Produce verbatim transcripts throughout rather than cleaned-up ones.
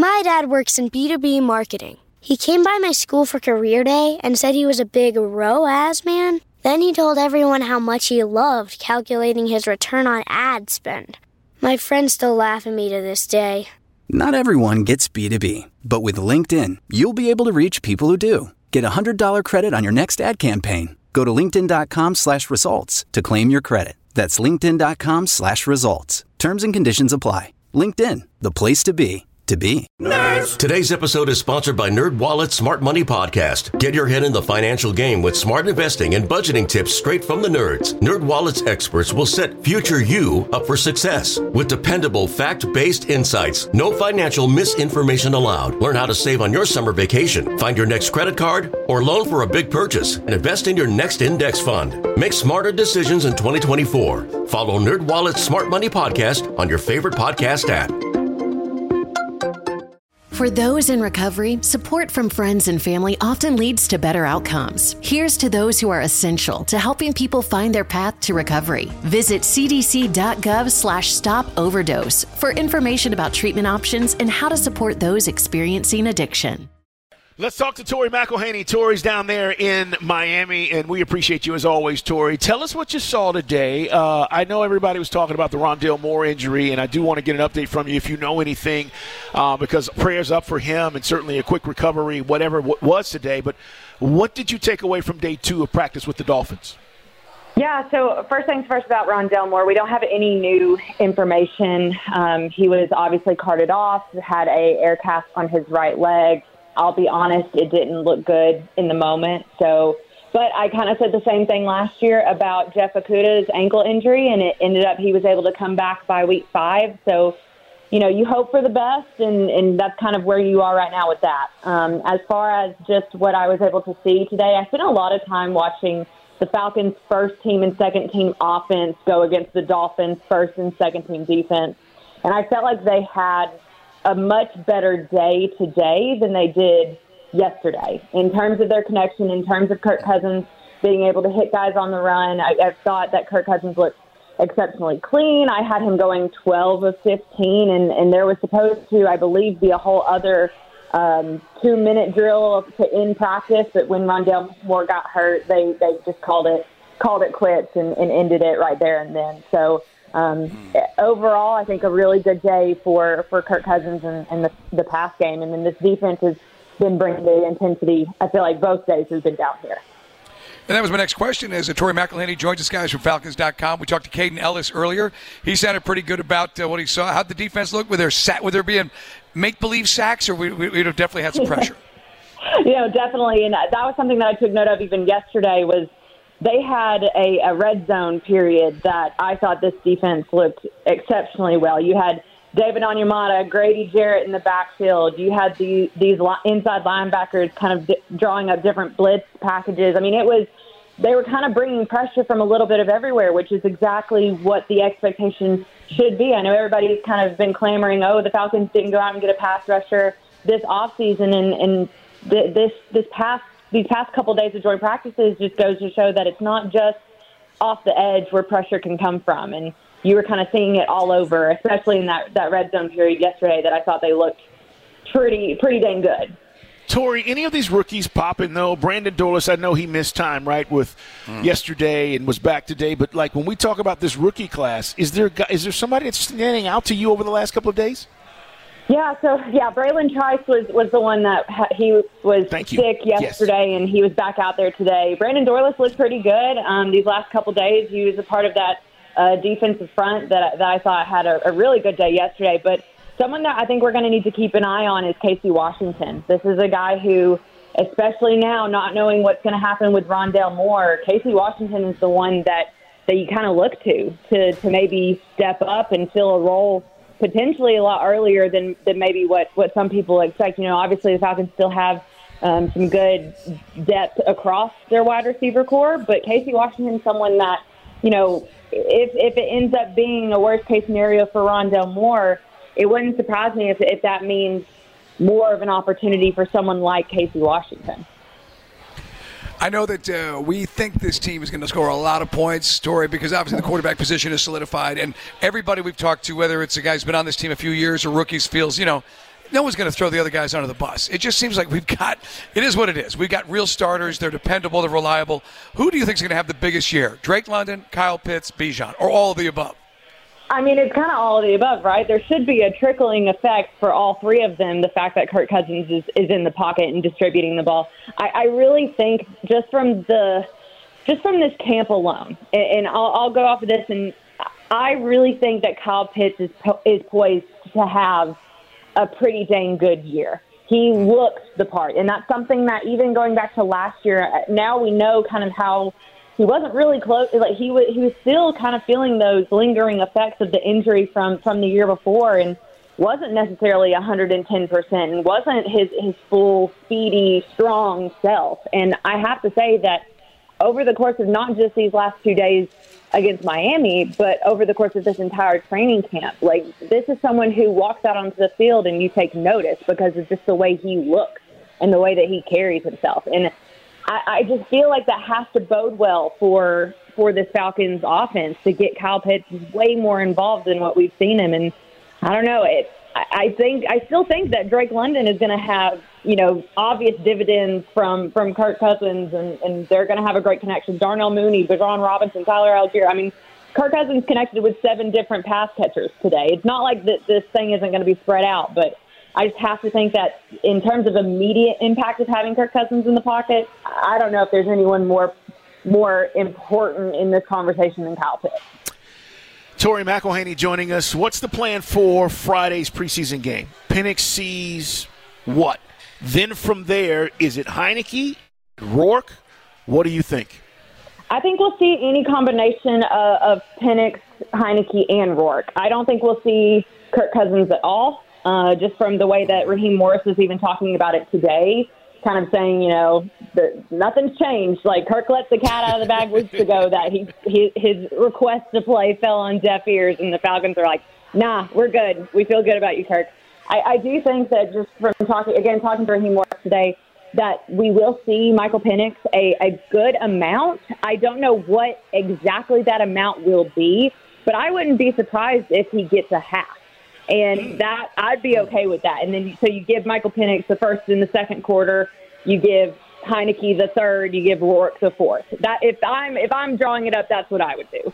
My dad works in B two B marketing. He came by my school for career day and said he was a big R O A S man. Then he told everyone how much he loved calculating his return on ad spend. My friends still laugh at me to this day. Not everyone gets B two B, but with LinkedIn, you'll be able to reach people who do. Get a one hundred dollars credit on your next ad campaign. Go to linkedin.com slash results to claim your credit. That's linkedin.com slash results. Terms and conditions apply. LinkedIn, the place to be, to be. Nerds! Today's episode is sponsored by NerdWallet's Smart Money Podcast. Get your head in the financial game with smart investing and budgeting tips straight from the nerds. NerdWallet's experts will set future you up for success with dependable, fact-based insights. No financial misinformation allowed. Learn how to save on your summer vacation, find your next credit card, or loan for a big purchase, and invest in your next index fund. Make smarter decisions in twenty twenty-four. Follow NerdWallet's Smart Money Podcast on your favorite podcast app. For those in recovery, support from friends and family often leads to better outcomes. Here's to those who are essential to helping people find their path to recovery. Visit cdc.gov slash stop overdose for information about treatment options and how to support those experiencing addiction. Let's talk to Tori McElhaney. Tori's down there in Miami, and we appreciate you as always, Tori. Tell us what you saw today. Uh, I know everybody was talking about the Rondale Moore injury, and I do want to get an update from you if you know anything, uh, because prayers up for him and certainly a quick recovery, whatever it was today. But what did you take away from day two of practice with the Dolphins? Yeah, so first things first about Rondale Moore, we don't have any new information. Um, he was obviously carted off, had a air cast on his right leg. I'll be honest, it didn't look good in the moment. So, but I kind of said the same thing last year about Jeff Okudah's ankle injury, and it ended up he was able to come back by week five. So, you know, you hope for the best, and, and that's kind of where you are right now with that. Um, as far as just what I was able to see today, I spent a lot of time watching the Falcons' first team and second team offense go against the Dolphins' first and second team defense. And I felt like they had a much better day today than they did yesterday in terms of their connection, in terms of Kirk Cousins being able to hit guys on the run. I, I thought that Kirk Cousins looked exceptionally clean. I had him going twelve of fifteen, and, and there was supposed to, I believe, be a whole other um, two-minute drill to end practice, but when Rondale Moore got hurt, they, they just called it called it quits and, and ended it right there and then. So Um, overall, I think a really good day for, for Kirk Cousins and, and the, the pass game. And then this defense has been bringing the intensity. I feel like both days has been down here. And that was my next question. As Tori McElhaney joins us, guys, from Falcons dot com. We talked to Caden Ellis earlier. He sounded pretty good about uh, what he saw. How'd the defense look? Were there, sa- were there being make-believe sacks, or we, we, we'd have definitely had some pressure? You know, definitely. And that was something that I took note of even yesterday was they had a, a red zone period that I thought this defense looked exceptionally well. You had David Onyemata, Grady Jarrett in the backfield. You had the, these li- inside linebackers kind of di- drawing up different blitz packages. I mean, it was they were kind of bringing pressure from a little bit of everywhere, which is exactly what the expectation should be. I know everybody's kind of been clamoring, oh, the Falcons didn't go out and get a pass rusher this offseason, and, and th- this this past These past couple of days of joint practices just goes to show that it's not just off the edge where pressure can come from. And you were kind of seeing it all over, especially in that, that red zone period yesterday that I thought they looked pretty pretty dang good. Tori, any of these rookies popping, though? Brandon Dorlus, I know he missed time, right, with mm. yesterday and was back today. But, like, when we talk about this rookie class, is there is there somebody that's standing out to you over the last couple of days? Yeah, so, yeah, Braylon Trice was, was the one that ha- he was sick yesterday, yes. and he was back out there today. Brandon Dorlus looked pretty good um, these last couple days. He was a part of that uh, defensive front that, that I thought had a, a really good day yesterday. But someone that I think we're going to need to keep an eye on is Casey Washington. This is a guy who, especially now, not knowing what's going to happen with Rondale Moore, Casey Washington is the one that, that you kind of look to, to to maybe step up and fill a role potentially a lot earlier than, than maybe what, what some people expect. You know, obviously the Falcons still have um, some good depth across their wide receiver core, but Casey Washington is someone that, you know, if if it ends up being a worst-case scenario for Rondale Moore, it wouldn't surprise me if, if that means more of an opportunity for someone like Casey Washington. I know that uh, we think this team is going to score a lot of points, Tori, because obviously the quarterback position is solidified. And everybody we've talked to, whether it's a guy who's been on this team a few years or rookies, feels, you know, no one's going to throw the other guys under the bus. It just seems like we've got – it is what it is. We've got real starters. They're dependable. They're reliable. Who do you think is going to have the biggest year? Drake London, Kyle Pitts, Bijan, or all of the above? I mean, it's kind of all of the above, right? There should be a trickling effect for all three of them, the fact that Kirk Cousins is, is in the pocket and distributing the ball. I, I really think just from the just from this camp alone, and, and I'll, I'll go off of this, and I really think that Kyle Pitts is, po- is poised to have a pretty dang good year. He looks the part, and that's something that even going back to last year, now we know kind of how he wasn't really close. Like he was, he was still kind of feeling those lingering effects of the injury from, from the year before, and wasn't necessarily one hundred ten percent, and wasn't his, his full, speedy, strong self. And I have to say that over the course of not just these last two days against Miami, but over the course of this entire training camp, like this is someone who walks out onto the field and you take notice because of just the way he looks and the way that he carries himself. And I, I just feel like that has to bode well for for this Falcons offense to get Kyle Pitts way more involved than what we've seen him. And I don't know, it. I, I think I still think that Drake London is going to have, you know, obvious dividends from, from Kirk Cousins, and, and they're going to have a great connection. Darnell Mooney, Bijan Robinson, Tyler Algier. I mean, Kirk Cousins connected with seven different pass catchers today. It's not like that this thing isn't going to be spread out, but I just have to think that in terms of immediate impact of having Kirk Cousins in the pocket, I don't know if there's anyone more more important in this conversation than Kyle Pitts. Tori McElhaney joining us. What's the plan for Friday's preseason game? Penix sees what? Then from there, is it Heineke, Rourke? What do you think? I think we'll see any combination of, of Penix, Heineke, and Rourke. I don't think we'll see Kirk Cousins at all, uh, just from the way that Raheem Morris was even talking about it today, kind of saying, you know, that nothing's changed. Like, Kirk let the cat out of the bag weeks ago that he, he his request to play fell on deaf ears, and the Falcons are like, nah, we're good. We feel good about you, Kirk. I, I do think that just from talking, again, talking to Raheem Morris today, that we will see Michael Penix a, a good amount. I don't know what exactly that amount will be, but I wouldn't be surprised if he gets a half. And that I'd be okay with that. And then so you give Michael Penix the first and the second quarter, you give Heineke the third, you give Rourke the fourth. That if I'm if I'm drawing it up, that's what I would do.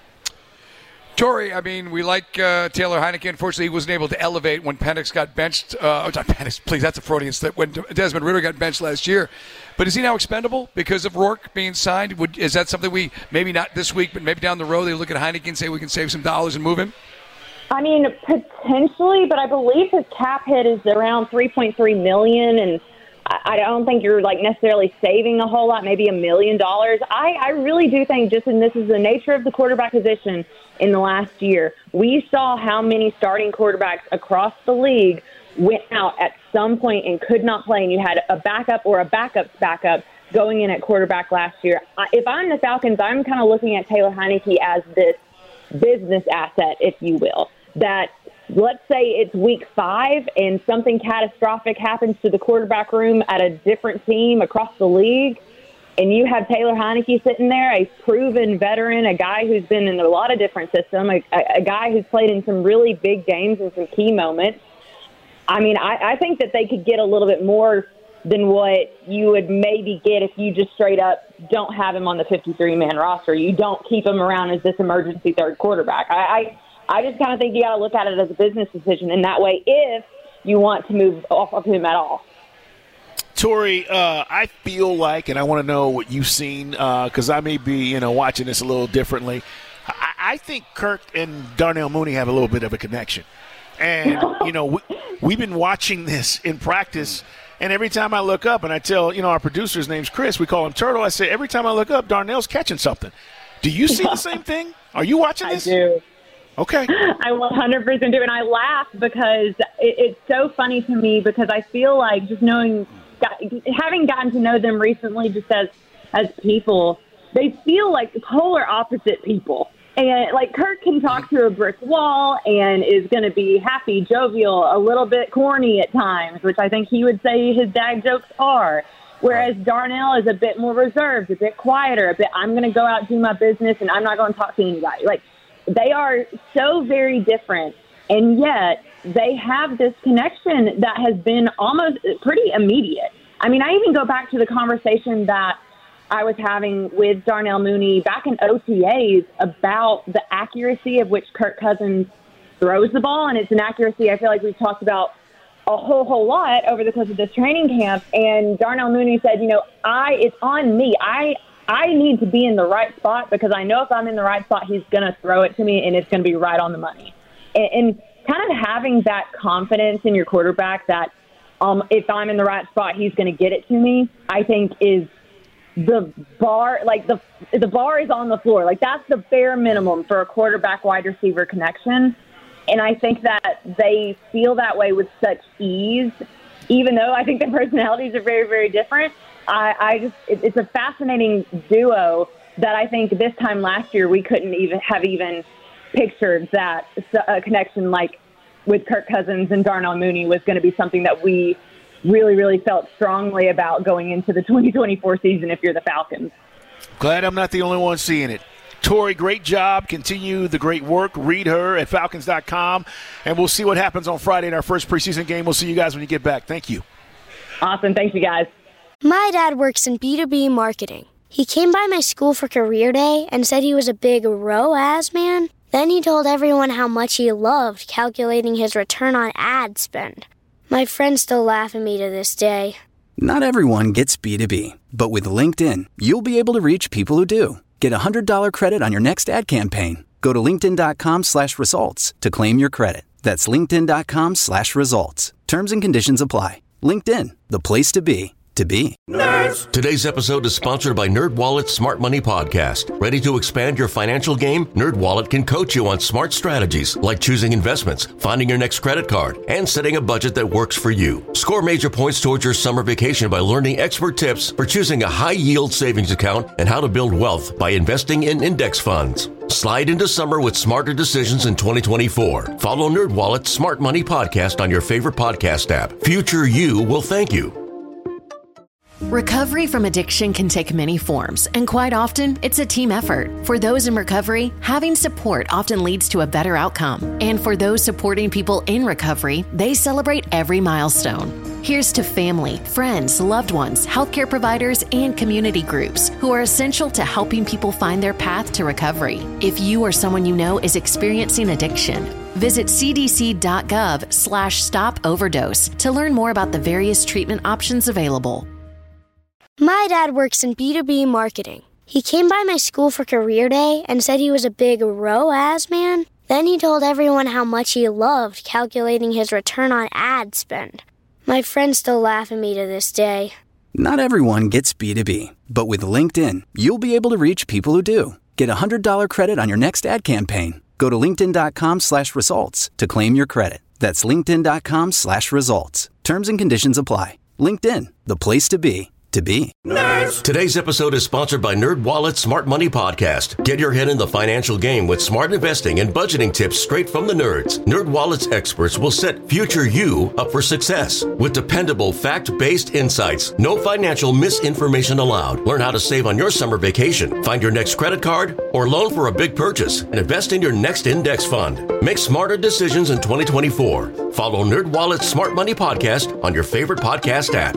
Tori, I mean, we like uh, Taylor Heineke. Unfortunately, he wasn't able to elevate when Penix got benched. Uh, oh, not Penix, please, that's a Freudian slip. When Desmond Ridder got benched last year. But is he now expendable because of Rourke being signed? Would, is that something we, maybe not this week, but maybe down the road, they look at Heineke and say we can save some dollars and move him? I mean, potentially, but I believe his cap hit is around three point three million dollars, and I don't think you're like necessarily saving a whole lot, maybe a million dollars. I, I really do think just, and this is the nature of the quarterback position in the last year, we saw how many starting quarterbacks across the league went out at some point and could not play, and you had a backup or a backup's backup going in at quarterback last year. If I'm the Falcons, I'm kind of looking at Taylor Heineke as this business asset, if you will, that let's say it's week five and something catastrophic happens to the quarterback room at a different team across the league, and you have Taylor Heineke sitting there, a proven veteran, a guy who's been in a lot of different systems, a, a guy who's played in some really big games and some key moments. I mean, I, I think that they could get a little bit more than what you would maybe get if you just straight up don't have him on the fifty-three man roster. You don't keep him around as this emergency third quarterback. I, I I just kind of think you got to look at it as a business decision in that way if you want to move off of him at all. Tori, uh, I feel like, and I want to know what you've seen, because uh, I may be, you know, watching this a little differently. I, I think Kirk and Darnell Mooney have a little bit of a connection. And, you know, we, we've been watching this in practice, and every time I look up, and I tell, you know, our producer's name's Chris, we call him Turtle, I say, every time I look up, Darnell's catching something. Do you see the same thing? Are you watching this? I do. Okay. I one hundred percent do, and I laugh because it, it's so funny to me because I feel like just knowing, having gotten to know them recently just as, as people, they feel like polar opposite people. And, like, Kirk can talk to a brick wall and is going to be happy, jovial, a little bit corny at times, which I think he would say his dad jokes are. Whereas Darnell is a bit more reserved, a bit quieter, a bit, I'm going to go out and do my business and I'm not going to talk to anybody. Like, they are so very different, And yet they have this connection that has been almost pretty immediate. I mean, I even go back to the conversation that I was having with Darnell Mooney back in O T As about the accuracy of which Kirk Cousins throws the ball. And it's an accuracy I feel like we've talked about a whole, whole lot over the course of this training camp. And Darnell Mooney said, you know, I, it's on me. I, I need to be in the right spot because I know if I'm in the right spot, he's going to throw it to me and it's going to be right on the money. And, and kind of having that confidence in your quarterback that um, if I'm in the right spot, he's going to get it to me, I think is the bar, like the the bar is on the floor. Like that's the bare minimum for a quarterback wide receiver connection. And I think that they feel that way with such ease, even though I think their personalities are very, very different. I, I just, it, it's a fascinating duo that I think this time last year we couldn't even have even pictured that a connection like with Kirk Cousins and Darnell Mooney was going to be something that we really, really felt strongly about going into the twenty twenty-four season if you're the Falcons. Glad I'm not the only one seeing it. Tori, great job. Continue the great work. Read her at falcons dot com, and we'll see what happens on Friday in our first preseason game. We'll see you guys when you get back. Thank you. Awesome. Thanks, you guys. My dad works in B two B marketing. He came by my school for career day and said he was a big R O A S man. Then he told everyone how much he loved calculating his return on ad spend. My friends still laugh at me to this day. Not everyone gets B two B, but with LinkedIn, you'll be able to reach people who do. Get a one hundred dollars credit on your next ad campaign. Go to linkedin dot com slash results to claim your credit. That's linkedin dot com slash results. Terms and conditions apply. LinkedIn, the place to be, to be. Nerds! Today's episode is sponsored by NerdWallet's Smart Money Podcast. Ready to expand your financial game? NerdWallet can coach you on smart strategies like choosing investments, finding your next credit card, and setting a budget that works for you. Score major points towards your summer vacation by learning expert tips for choosing a high-yield savings account and how to build wealth by investing in index funds. Slide into summer with smarter decisions in twenty twenty-four. Follow NerdWallet's Smart Money Podcast on your favorite podcast app. Future you will thank you. Recovery from addiction can take many forms, and quite often, it's a team effort. For those in recovery, having support often leads to a better outcome. And for those supporting people in recovery, they celebrate every milestone. Here's to family, friends, loved ones, healthcare providers, and community groups who are essential to helping people find their path to recovery. If you or someone you know is experiencing addiction, visit c d c dot gov slash stop overdose to learn more about the various treatment options available. My dad works in B two B marketing. He came by my school for career day and said he was a big R O A S man. Then he told everyone how much he loved calculating his return on ad spend. My friends still laugh at me to this day. Not everyone gets B two B, but with LinkedIn, you'll be able to reach people who do. Get a one hundred dollars credit on your next ad campaign. Go to linkedin dot com slash results to claim your credit. That's linkedin dot com slash results. Terms and conditions apply. LinkedIn, the place to be, to be. Nerds! Today's episode is sponsored by NerdWallet's Smart Money Podcast. Get your head in the financial game with smart investing and budgeting tips straight from the nerds. NerdWallet's experts will set future you up for success with dependable, fact-based insights. No financial misinformation allowed. Learn how to save on your summer vacation, find your next credit card, or loan for a big purchase, and invest in your next index fund. Make smarter decisions in twenty twenty-four. Follow NerdWallet's Smart Money Podcast on your favorite podcast app.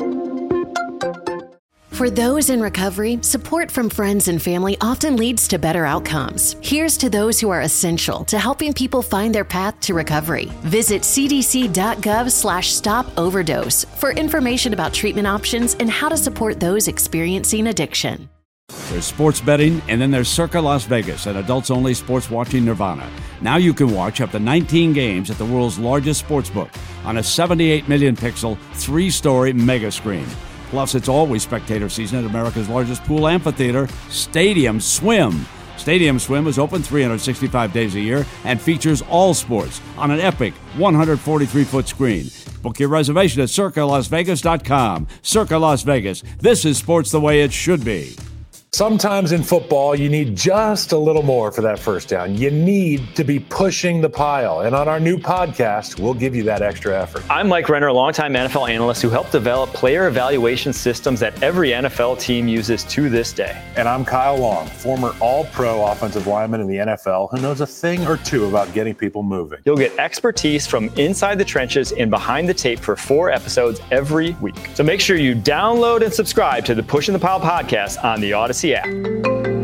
For those in recovery, support from friends and family often leads to better outcomes. Here's to those who are essential to helping people find their path to recovery. Visit c d c dot gov slash stop overdose for information about treatment options and how to support those experiencing addiction. There's sports betting, and then there's Circa Las Vegas, an adults-only sports watching nirvana. Now you can watch up to nineteen games at the world's largest sportsbook on a seventy-eight million pixel, three-story mega screen. Plus, it's always spectator season at America's largest pool amphitheater, Stadium Swim. Stadium Swim is open three hundred sixty-five days a year and features all sports on an epic one hundred forty-three foot screen. Book your reservation at circa las vegas dot com. Circa Las Vegas. This is sports the way it should be. Sometimes in football, you need just a little more for that first down. You need to be pushing the pile. And on our new podcast, we'll give you that extra effort. I'm Mike Renner, a longtime N F L analyst who helped develop player evaluation systems that every N F L team uses to this day. And I'm Kyle Long, former all-pro offensive lineman in the N F L who knows a thing or two about getting people moving. You'll get expertise from inside the trenches and behind the tape for four episodes every week. So make sure you download and subscribe to the Pushing the Pile podcast on the Odyssey app.